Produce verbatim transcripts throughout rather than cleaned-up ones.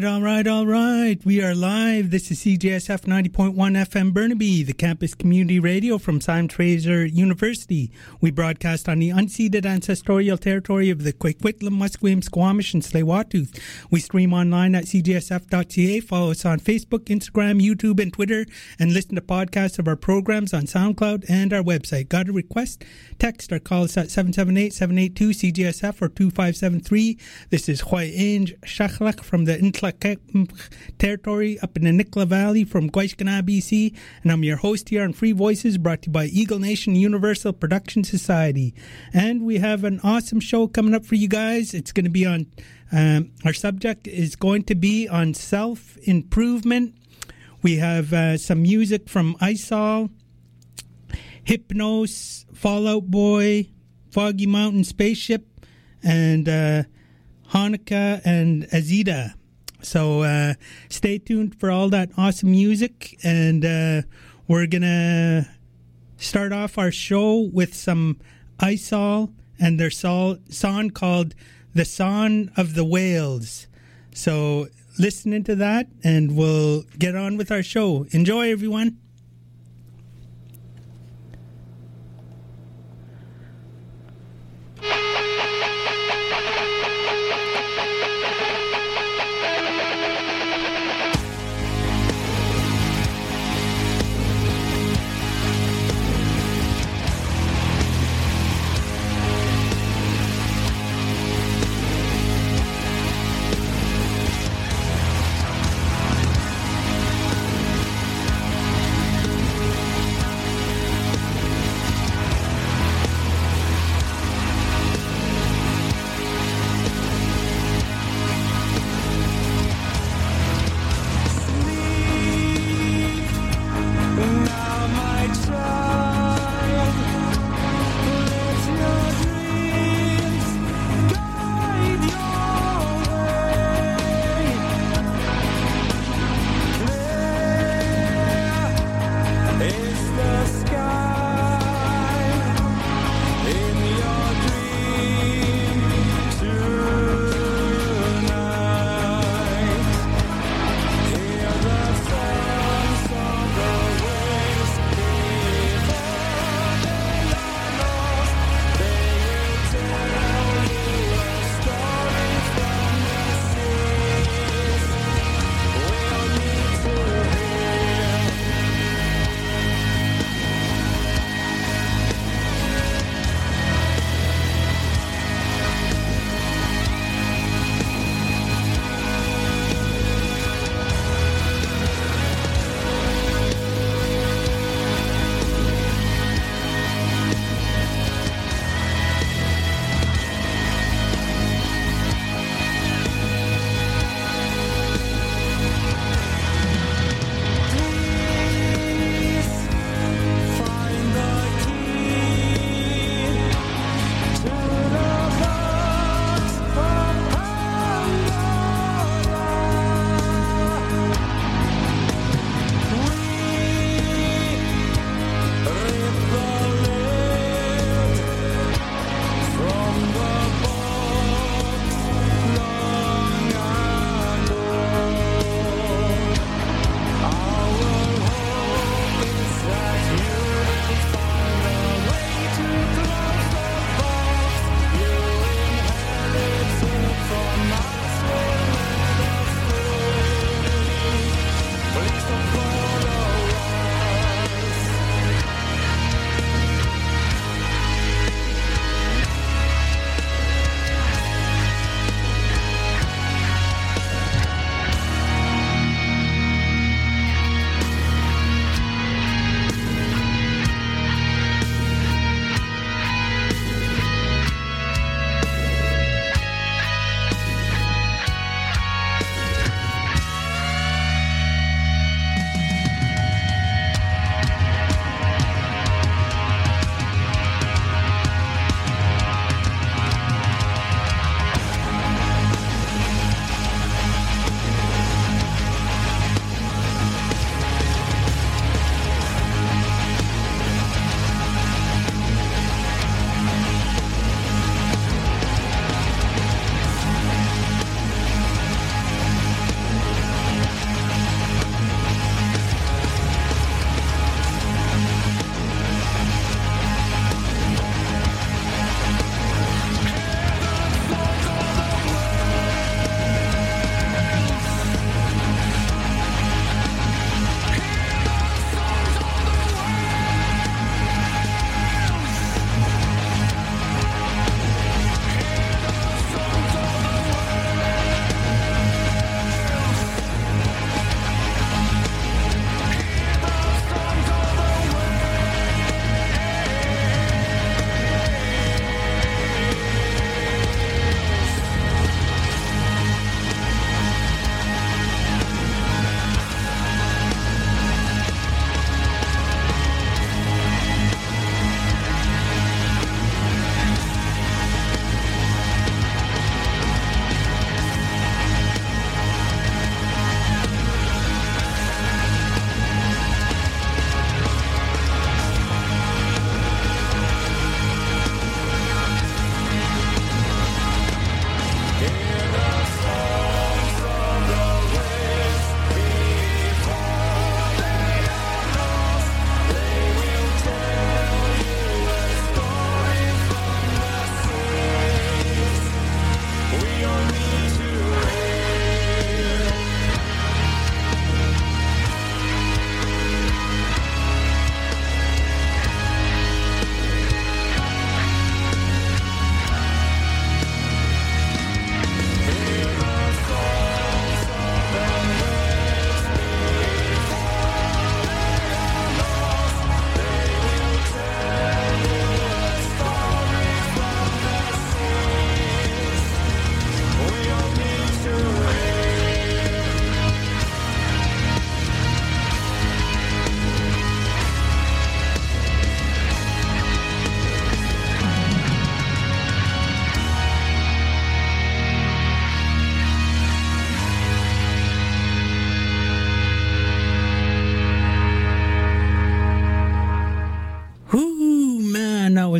right, all right, all right. We are live. This is C J S F ninety point one F M Burnaby, the campus community radio from Simon Fraser University. We broadcast on the unceded ancestral territory of the Coquitlam, Musqueam, Squamish, and Tsleil-Waututh. We stream online at c j s f dot c a. Follow us on Facebook, Instagram, YouTube, and Twitter, and listen to podcasts of our programs on SoundCloud and our website. Got a request? Text or call us at seven seven eight, seven eight two, C J S F or two five seven three. This is Hoi Ange Shachlach from the Intlak territory up in the Nicola Valley from Guayskana, B C, and I'm your host here on Free Voices, brought to you by Eagle Nation Universal Production Society. And we have an awesome show coming up for you guys. It's going to be on, um, our subject is going to be on self-improvement. We have uh, some music from Isol, Hypnos, Fallout Boy, Foggy Mountain Spaceship, and uh, Hanukkah and Azida. So uh, stay tuned for all that awesome music, and uh, we're going to start off our show with some Isol and their sol- song called The Song of the Whales. So listen into that, and we'll get on with our show. Enjoy, everyone. Thank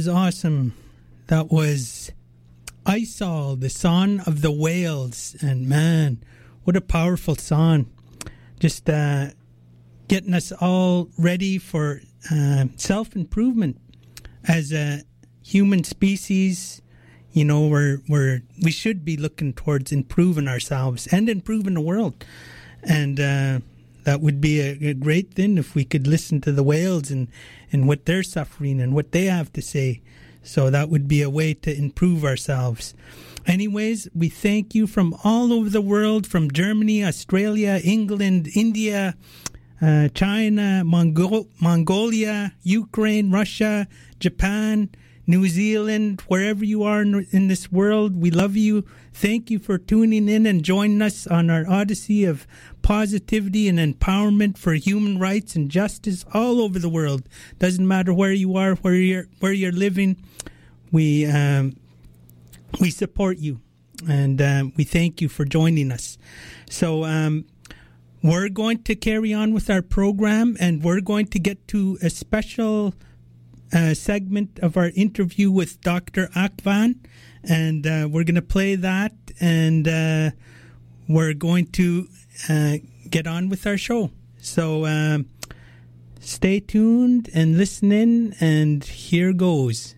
was awesome. That was Isol, the Song of the Whales. And man, what a powerful song. Just uh, getting us all ready for uh, self-improvement as a human species. You know, we're, we're, we should be looking towards improving ourselves and improving the world. And uh, that would be a, a great thing if we could listen to the whales and, and what they're suffering and what they have to say. So that would be a way to improve ourselves. Anyways, we thank you from all over the world, from Germany, Australia, England, India, uh, China, Mongol- Mongolia, Ukraine, Russia, Japan, New Zealand, wherever you are in, in this world. We love you. Thank you for tuning in and joining us on our odyssey of positivity and empowerment for human rights and justice all over the world. Doesn't matter where you are, where you're where you're living. We um, we support you, and um, we thank you for joining us. So um, we're going to carry on with our program, and we're going to get to a special uh, segment of our interview with Doctor Akvan, and uh, we're going to play that, and uh, we're going to uh, get on with our show. So um, stay tuned and listen in, and here goes.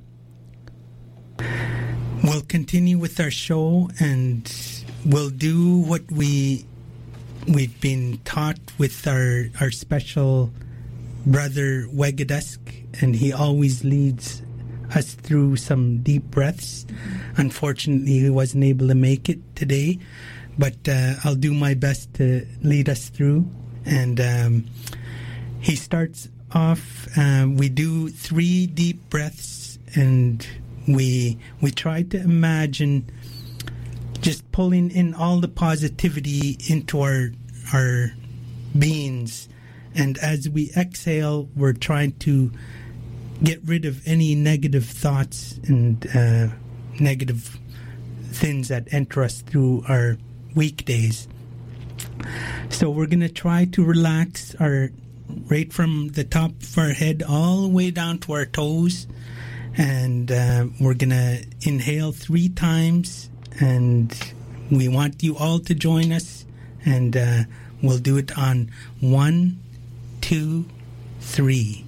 We'll continue with our show, and we'll do what we we've been taught with our our special brother Wegadusk, and he always leads us through some deep breaths. Unfortunately, he wasn't able to make it today, but uh, I'll do my best to lead us through. And um, he starts off. Uh, we do three deep breaths, and we we try to imagine just pulling in all the positivity into our our beings. And as we exhale, we're trying to get rid of any negative thoughts and uh, negative things that enter us through our weekdays. So we're going to try to relax our right from the top of our head all the way down to our toes. And uh, we're going to inhale three times, and we want you all to join us, and uh, we'll do it on one, two, three.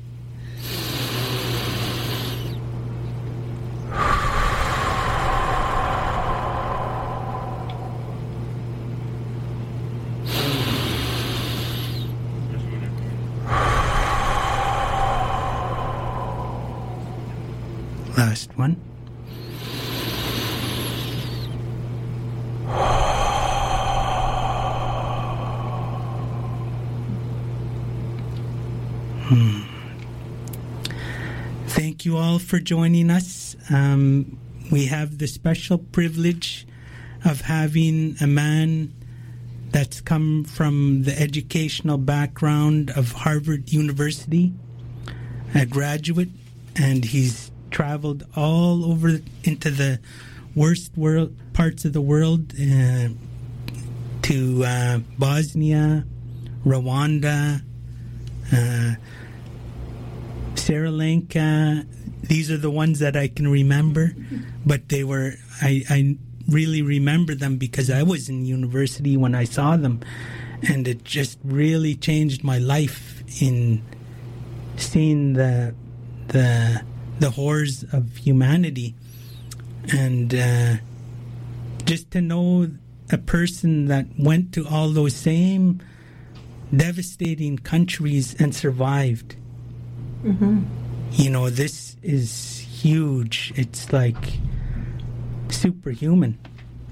Last one. Hmm. Thank you all for joining us. Um, we have the special privilege of having a man that's come from the educational background of Harvard University, a graduate, and he's traveled all over into the worst world parts of the world, uh, to uh, Bosnia, Rwanda, uh, Sri Lanka. These are the ones that I can remember, but they were I, I really remember them because I was in university when I saw them, and it just really changed my life in seeing the the the horrors of humanity. And uh, just to know a person that went to all those same devastating countries and survived. Mm-hmm. You know, this is huge. It's like superhuman.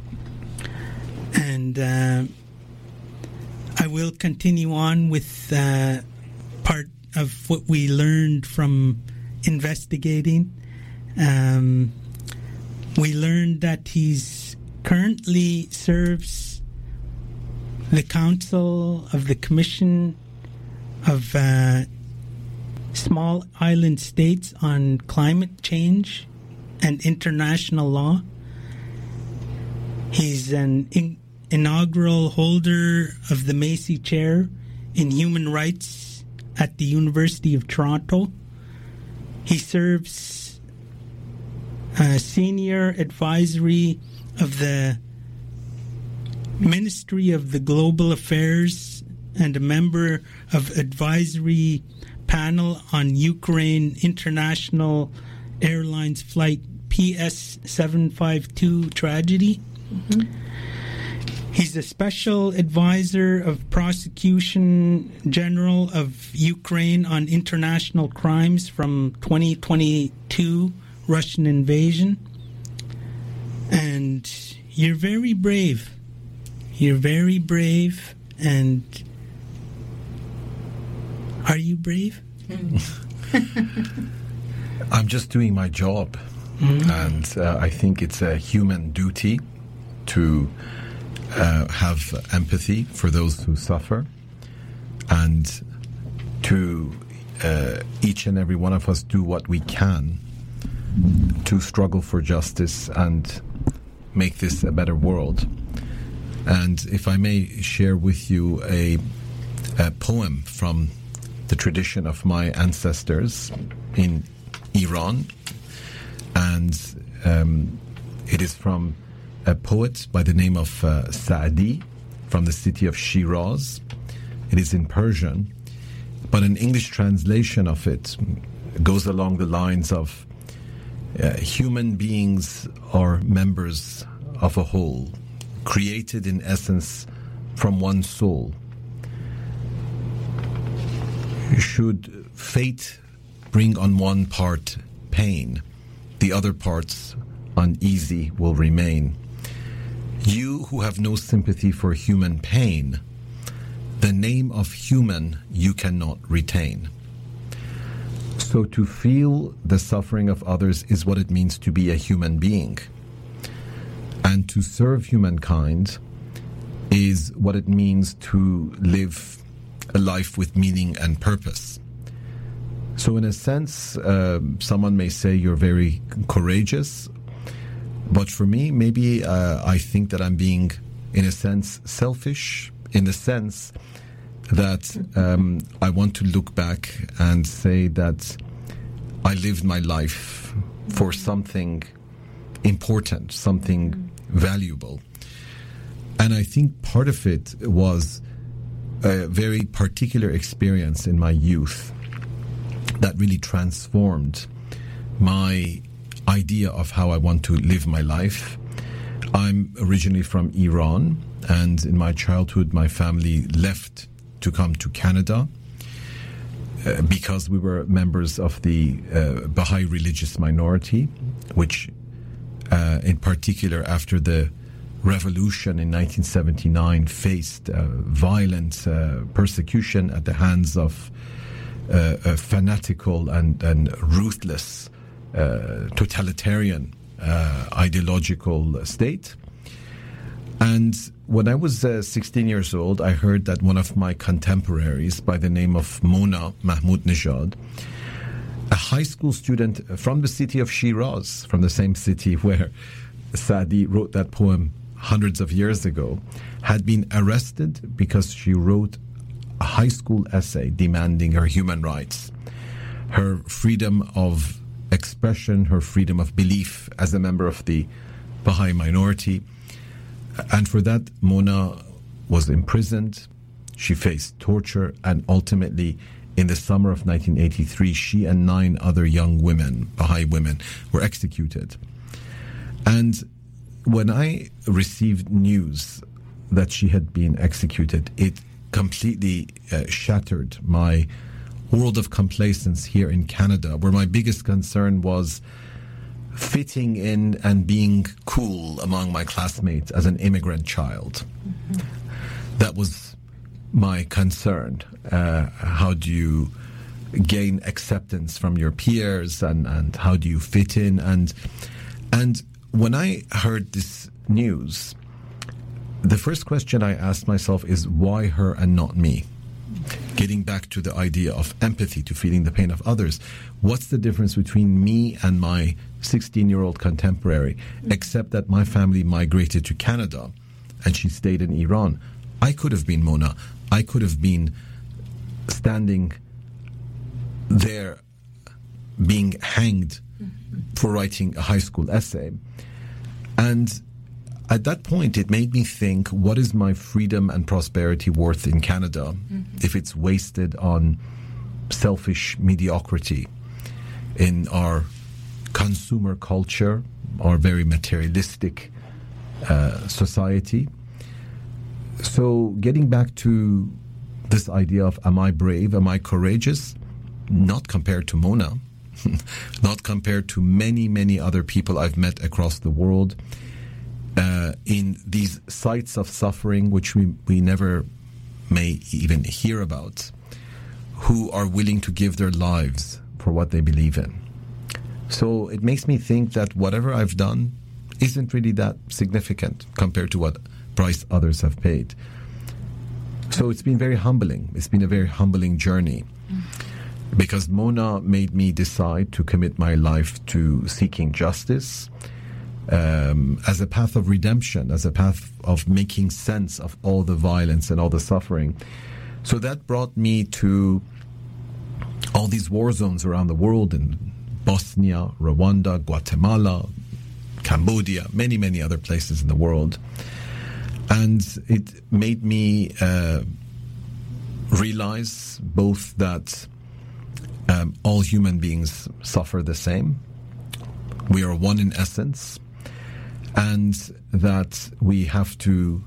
And uh, I will continue on with uh, part of what we learned from investigating. Um, we learned that he's currently serves the Council of the Commission of uh, Small Island States on Climate Change and International Law. He's an in- inaugural holder of the Macy Chair in Human Rights at the University of Toronto. He serves uh, senior advisory of the Ministry of the Global Affairs and a member of advisory panel on Ukraine International Airlines Flight P S seven fifty-two tragedy. Mm-hmm. He's a special advisor of Prosecution General of Ukraine on international crimes from twenty twenty-two Russian invasion. And you're very brave. You're very brave. And are you brave? I'm just doing my job. Mm-hmm. And uh, I think it's a human duty to uh, have empathy for those who suffer, and to uh, each and every one of us do what we can to struggle for justice and make this a better world. And if I may share with you a, a poem from the tradition of my ancestors in Iran, and um, it is from a poet by the name of uh, Saadi from the city of Shiraz. It is in Persian, but an English translation of it goes along the lines of uh, human beings are members of a whole, created in essence from one soul. Should fate bring on one part pain, the other parts uneasy will remain. You who have no sympathy for human pain, the name of human you cannot retain. So to feel the suffering of others is what it means to be a human being. And to serve humankind is what it means to live a life with meaning and purpose. So in a sense, uh, someone may say you're very courageous, but for me, maybe uh, I think that I'm being, in a sense, selfish, in the sense that um, I want to look back and say that I lived my life for something important, something valuable. And I think part of it was a very particular experience in my youth that really transformed my idea of how I want to live my life. I'm originally from Iran, and in my childhood, my family left to come to Canada uh, because we were members of the uh, Baha'i religious minority, which uh, in particular after the revolution in nineteen seventy-nine faced uh, violent uh, persecution at the hands of uh, a fanatical and, and ruthless uh, totalitarian uh, ideological state. And when I was uh, sixteen years old, I heard that one of my contemporaries by the name of Mona Mahmoud-Nejad, a high school student from the city of Shiraz, from the same city where Saadi wrote that poem hundreds of years ago, had been arrested because she wrote a high school essay demanding her human rights, her freedom of expression, her freedom of belief as a member of the Baha'i minority. And for that, Mona was imprisoned, she faced torture, and ultimately, in the summer of nineteen eighty-three, she and nine other young women, Baha'i women, were executed. And when I received news that she had been executed, it completely uh, shattered my world of complacence here in Canada, where my biggest concern was fitting in and being cool among my classmates as an immigrant child. Mm-hmm. That was my concern. Uh, how do you gain acceptance from your peers, and, and how do you fit in? And and when I heard this news, the first question I asked myself is, why her and not me? Getting back to the idea of empathy, to feeling the pain of others. What's the difference between me and my sixteen-year-old contemporary, except that my family migrated to Canada and she stayed in Iran? I could have been Mona. I could have been standing there being hanged for writing a high school essay. And at that point, it made me think, what is my freedom and prosperity worth in Canada mm-hmm. if it's wasted on selfish mediocrity in our consumer culture, our very materialistic uh, society? So getting back to this idea of, am I brave, am I courageous? Not compared to Mona, not compared to many, many other people I've met across the world uh, in these sites of suffering, which we, we never may even hear about, who are willing to give their lives for what they believe in. So it makes me think that whatever I've done isn't really that significant compared to what price others have paid. So it's been very humbling. It's been a very humbling journey. Because Mona made me decide to commit my life to seeking justice um, as a path of redemption, as a path of making sense of all the violence and all the suffering. So that brought me to all these war zones around the world in Bosnia, Rwanda, Guatemala, Cambodia, many, many other places in the world. And it made me uh, realize both that Um, all human beings suffer the same. We are one in essence, and that we have to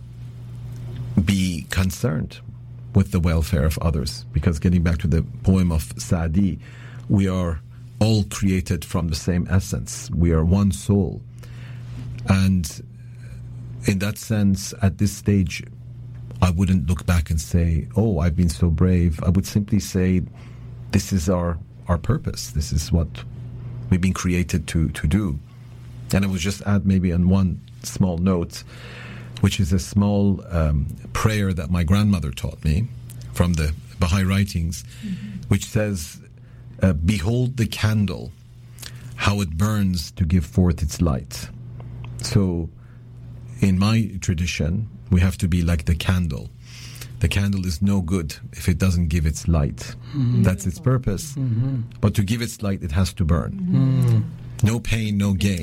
be concerned with the welfare of others. Because getting back to the poem of Saadi, we are all created from the same essence. We are one soul. And in that sense, at this stage, I wouldn't look back and say, oh, I've been so brave. I would simply say, this is our, our purpose. This is what we've been created to, to do. And I would just add maybe on one small note, which is a small um, prayer that my grandmother taught me from the Baha'i writings, mm-hmm. which says, uh, behold the candle, how it burns to give forth its light. So in my tradition, we have to be like the candle. The candle is no good if it doesn't give its light. Mm-hmm. That's its purpose. Mm-hmm. But to give its light, it has to burn. Mm-hmm. No pain, no gain.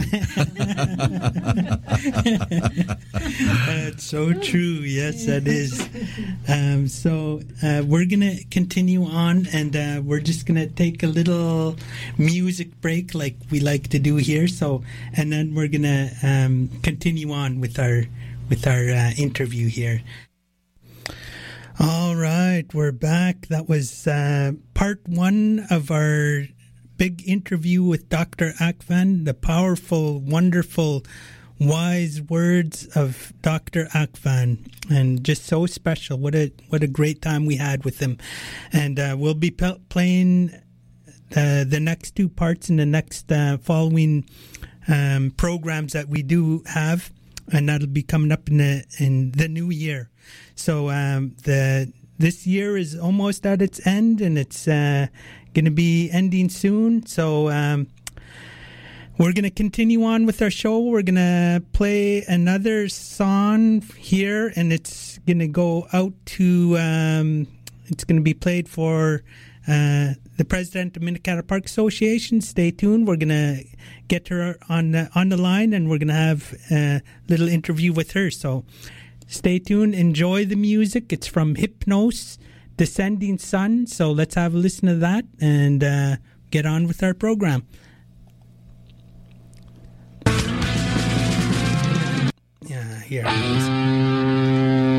That's so true. Yes, that is. Um, so uh, we're going to continue on, and uh, we're just going to take a little music break like we like to do here. So, and then we're going to um, continue on with our, with our uh, interview here. All right, we're back. That was uh, part one of our big interview with Doctor Akvan, the powerful, wonderful, wise words of Doctor Akvan, and just so special. What a what a great time we had with him. And uh, we'll be p- playing uh, the next two parts in the next uh, following um, programs that we do have, and that'll be coming up in the in the new year. So um, the this year is almost at its end, and it's uh, going to be ending soon. So um, we're going to continue on with our show. We're going to play another song here, and it's going to go out to. Um, it's going to be played for uh, the president of Minnekahda Park Association. Stay tuned. We're going to get her on the, on the line, and we're going to have a little interview with her. So. Stay tuned. Enjoy the music. It's from Hypnos, Descending Sun. So let's have a listen to that and uh, get on with our program. Yeah, here it is.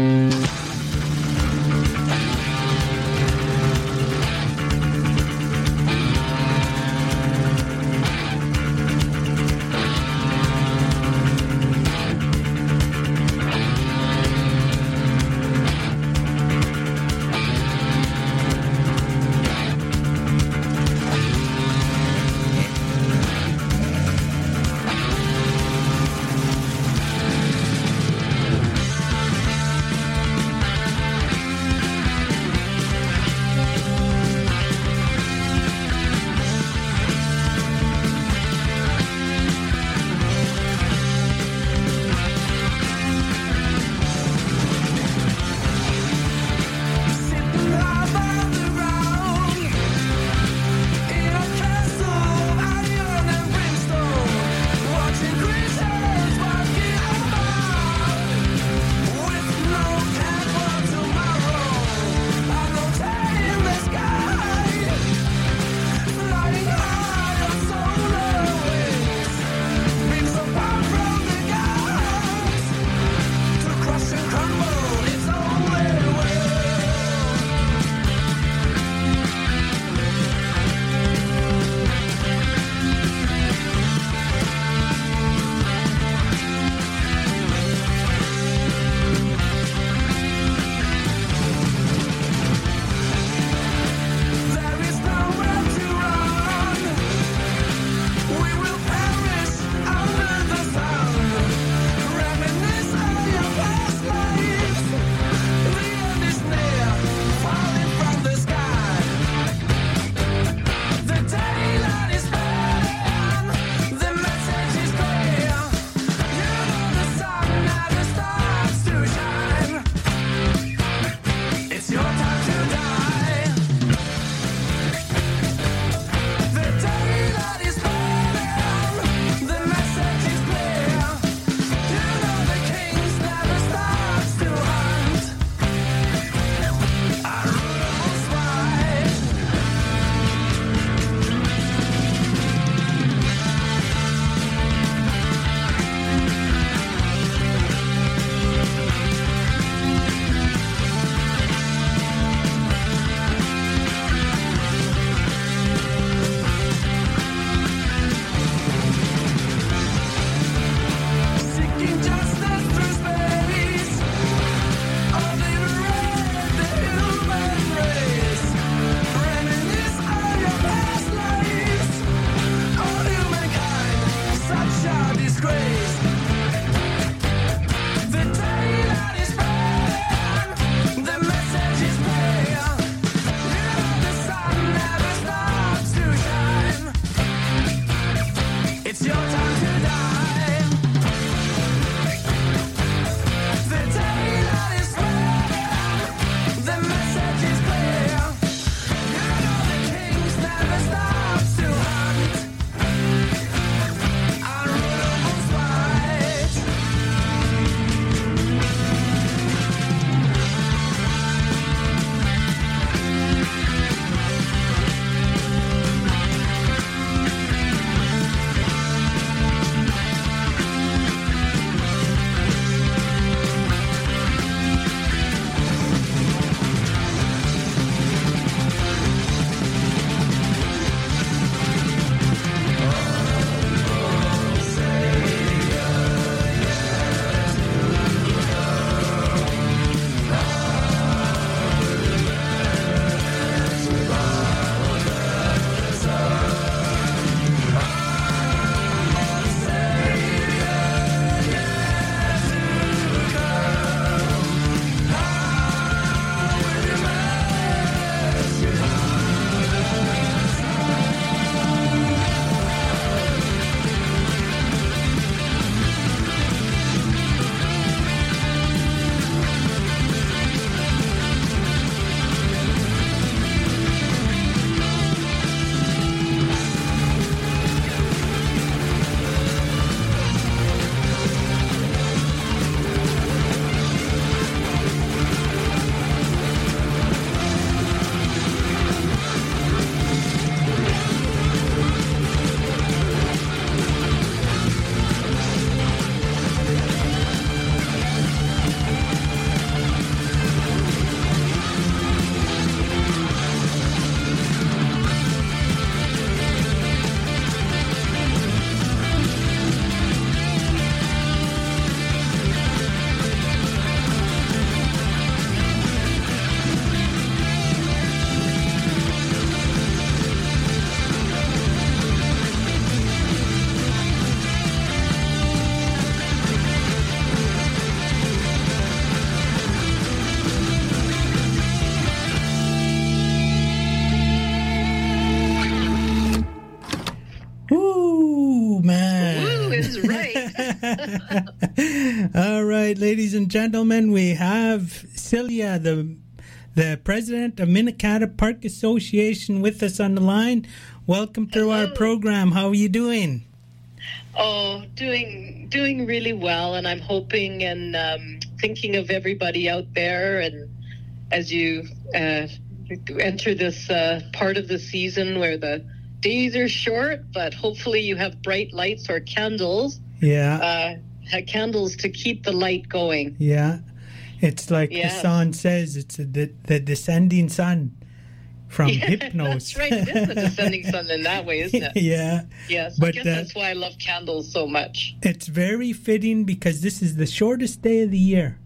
All right, ladies and gentlemen, we have Celia, the the president of Minikata Park Association, with us on the line. Welcome to Hello. our program. How are you doing? Oh, doing doing really well, and I'm hoping and um, thinking of everybody out there. And as you uh, enter this uh, part of the season where the days are short, but hopefully you have bright lights or candles. Yeah. Uh, candles to keep the light going. Yeah. It's like Yes. the song says, it's a, the, the descending sun from Yeah, Hypnos. that's right. It is the descending sun in that way, isn't it? Yeah. Yes. But, I guess uh, that's why I love candles so much. It's very fitting because this is the shortest day of the year.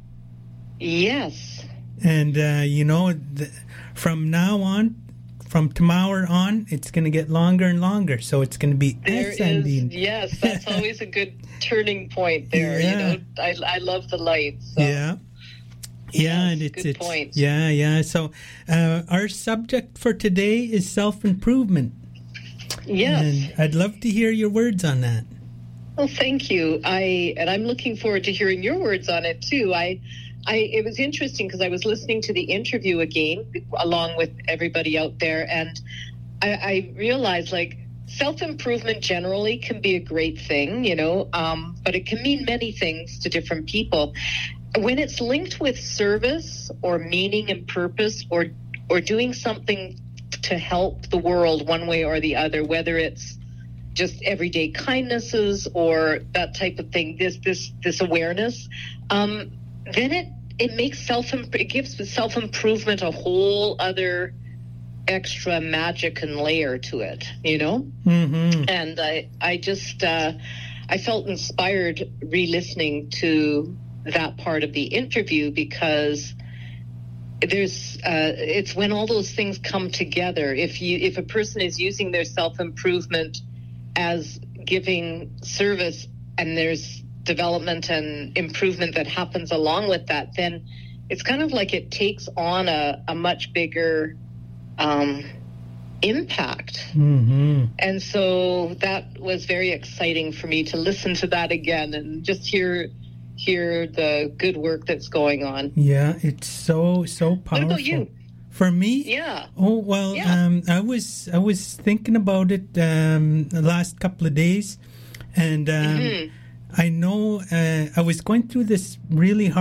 Yes. And, uh, you know, the, from now on, from tomorrow on, it's going to get longer and longer. So it's going to be There ascending. is, yes, that's always a good turning point there. Yeah. You know, I, I love the lights. So. Yeah. Yeah, Yes, and it's, good it's point. yeah, yeah. So uh, our subject for today is self-improvement. Yes. And I'd love to hear your words on that. Well, thank you. I and I'm looking forward to hearing your words on it too. I, I it was interesting because I was listening to the interview again along with everybody out there, and I, I realized like self-improvement generally can be a great thing, you know, um, but it can mean many things to different people. When it's linked with service or meaning and purpose, or or doing something to help the world one way or the other, whether it's just everyday kindnesses or that type of thing, this this this awareness, um, then it it makes self it gives self improvement a whole other extra magic and layer to it, you know. Mm-hmm. And I I just uh, I felt inspired re-listening to that part of the interview because there's uh, it's when all those things come together. If you if a person is using their self-improvement as giving service and there's development and improvement that happens along with that, then it's kind of like it takes on a, a much bigger um, impact. Mm-hmm. And so that was very exciting for me to listen to that again and just hear hear the good work that's going on. Yeah, it's so so powerful. What about you? For me? Yeah. Oh well, Yeah. um, I was I was thinking about it um, the last couple of days, and um, Mhm. I know uh, I was going through this really hard